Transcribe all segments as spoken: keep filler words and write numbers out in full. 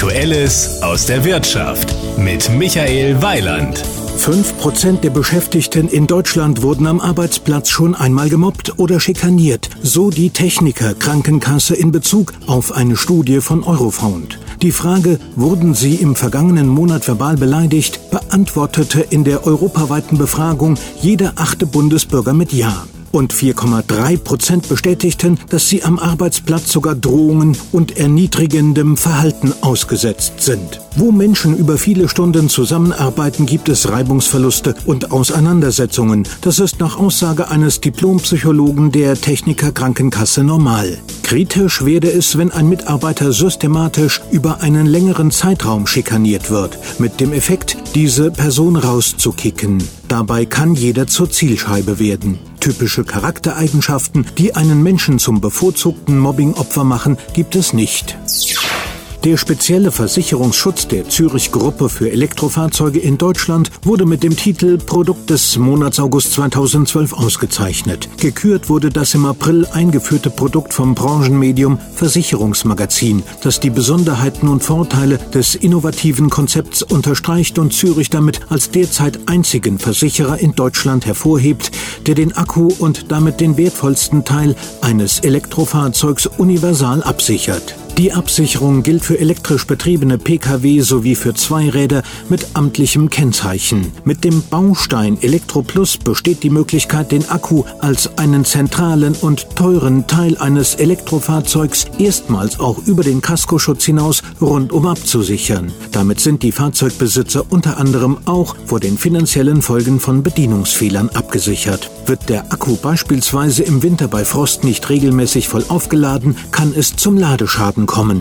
Aktuelles aus der Wirtschaft mit Michael Weiland. Fünf Prozent der Beschäftigten in Deutschland wurden am Arbeitsplatz schon einmal gemobbt oder schikaniert, so die Techniker-Krankenkasse in Bezug auf eine Studie von Eurofound. Die Frage, wurden sie im vergangenen Monat verbal beleidigt, beantwortete in der europaweiten Befragung jeder achte Bundesbürger mit Ja. Und vier Komma drei Prozent bestätigten, dass sie am Arbeitsplatz sogar Drohungen und erniedrigendem Verhalten ausgesetzt sind. Wo Menschen über viele Stunden zusammenarbeiten, gibt es Reibungsverluste und Auseinandersetzungen. Das ist nach Aussage eines Diplompsychologen der Techniker Krankenkasse normal. Kritisch werde es, wenn ein Mitarbeiter systematisch über einen längeren Zeitraum schikaniert wird, mit dem Effekt, diese Person rauszukicken. Dabei kann jeder zur Zielscheibe werden. Typische Charaktereigenschaften, die einen Menschen zum bevorzugten Mobbingopfer machen, gibt es nicht. Der spezielle Versicherungsschutz der Zürich-Gruppe für Elektrofahrzeuge in Deutschland wurde mit dem Titel Produkt des Monats August zweitausendzwölf ausgezeichnet. Gekürt wurde das im April eingeführte Produkt vom Branchenmedium Versicherungsmagazin, das die Besonderheiten und Vorteile des innovativen Konzepts unterstreicht und Zürich damit als derzeit einzigen Versicherer in Deutschland hervorhebt, der den Akku und damit den wertvollsten Teil eines Elektrofahrzeugs universal absichert. Die Absicherung gilt für elektrisch betriebene Pkw sowie für Zweiräder mit amtlichem Kennzeichen. Mit dem Baustein ElektroPlus besteht die Möglichkeit, den Akku als einen zentralen und teuren Teil eines Elektrofahrzeugs erstmals auch über den Kaskoschutz hinaus rundum abzusichern. Damit sind die Fahrzeugbesitzer unter anderem auch vor den finanziellen Folgen von Bedienungsfehlern abgesichert. Wird der Akku beispielsweise im Winter bei Frost nicht regelmäßig voll aufgeladen, kann es zum Ladeschaden kommen.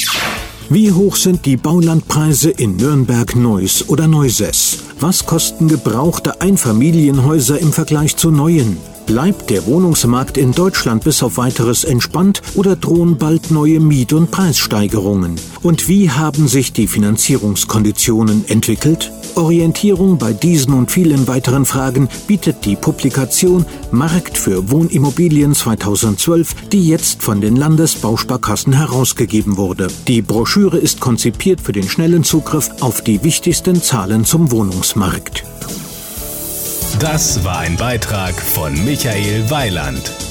Wie hoch sind die Baulandpreise in Nürnberg, Neuss oder Neusäß? Was kosten gebrauchte Einfamilienhäuser im Vergleich zu neuen? Bleibt der Wohnungsmarkt in Deutschland bis auf Weiteres entspannt oder drohen bald neue Miet- und Preissteigerungen? Und wie haben sich die Finanzierungskonditionen entwickelt? Orientierung bei diesen und vielen weiteren Fragen bietet die Publikation Markt für Wohnimmobilien zweitausendzwölf, die jetzt von den Landesbausparkassen herausgegeben wurde. Die Broschüre ist konzipiert für den schnellen Zugriff auf die wichtigsten Zahlen zum Wohnungsmarkt. Das war ein Beitrag von Michael Weiland.